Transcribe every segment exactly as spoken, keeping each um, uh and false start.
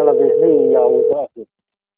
aquela vermelha e a outra azul.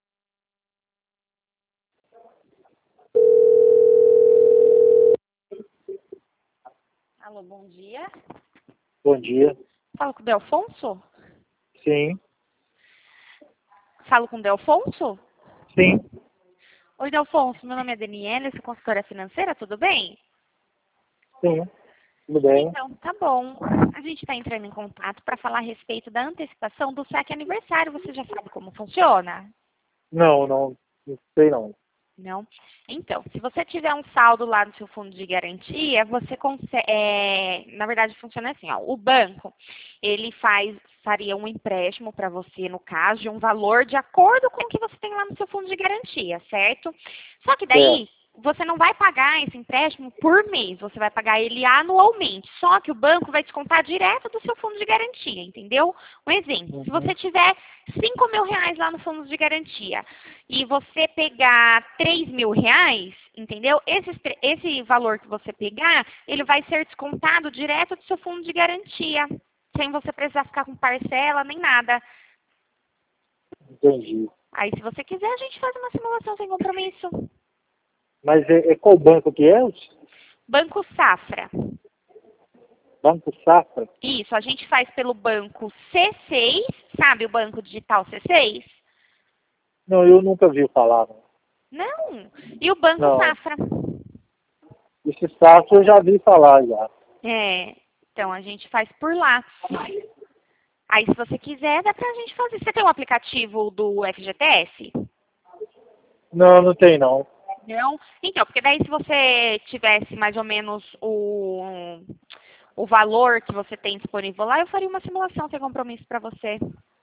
Alô, bom dia. Bom dia. Falo com o Delfonso? Sim, Falo com o Delfonso? sim, Oi, Delfonso, meu nome é Daniela, eu sou consultora financeira, tudo bem? sim. Tudo bem? Então, tá bom. A gente está entrando em contato para falar a respeito da antecipação do saque aniversário. Você já sabe como funciona? Não, não, não sei não. Não? Então, se você tiver um saldo lá no seu fundo de garantia, você consegue, é, na verdade funciona assim, ó, o banco, ele faz, faria um empréstimo para você, no caso, de um valor de acordo com o que você tem lá no seu fundo de garantia, certo? Só que Certo. daí, você não vai pagar esse empréstimo por mês, você vai pagar ele anualmente, só que o banco vai descontar direto do seu fundo de garantia, entendeu? Um exemplo, se Uhum. você tiver cinco mil reais lá no fundo de garantia, e você pegar três mil reais, entendeu? Esse, esse valor que você pegar, ele vai ser descontado direto do seu fundo de garantia, sem você precisar ficar com parcela nem nada. Entendi. Aí, se você quiser, a gente faz uma simulação sem compromisso. Mas é, é qual banco que é? Banco Safra. Banco Safra? Isso, a gente faz pelo banco C seis, sabe o banco digital C seis? Não, eu nunca vi falar. Não. Não. E o Banco Não. Safra? Esse Safra eu já vi falar já. É, então a gente faz por lá. Aí, se você quiser, dá pra gente fazer. Você tem um aplicativo do F G T S? Não, não tem não. Não? Então, porque daí se você tivesse mais ou menos o, o valor que você tem disponível lá, eu faria uma simulação sem compromisso pra você.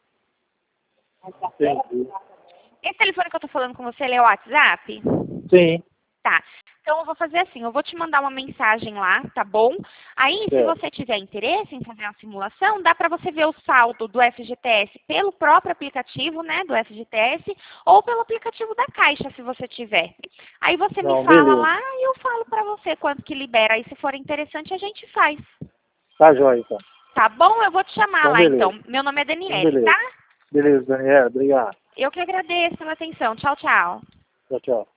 Entendi. Esse telefone que eu tô falando com você, ele é o WhatsApp? Sim, Tá. Então eu vou fazer assim, eu vou te mandar uma mensagem lá, tá bom? Aí, se certo. você tiver interesse em fazer uma simulação, dá para você ver o saldo do F G T S pelo próprio aplicativo, né, do F G T S, ou pelo aplicativo da Caixa, se você tiver. Aí você me Não, fala beleza. lá e eu falo para você quanto que libera. Aí, se for interessante, a gente faz. Tá jóia, então. Tá bom? Eu vou te chamar Então, lá, beleza. então. Meu nome é Então, Daniele, beleza. tá? Beleza, Daniela. Obrigado. Eu que agradeço pela atenção. Tchau, tchau. Tchau, tchau.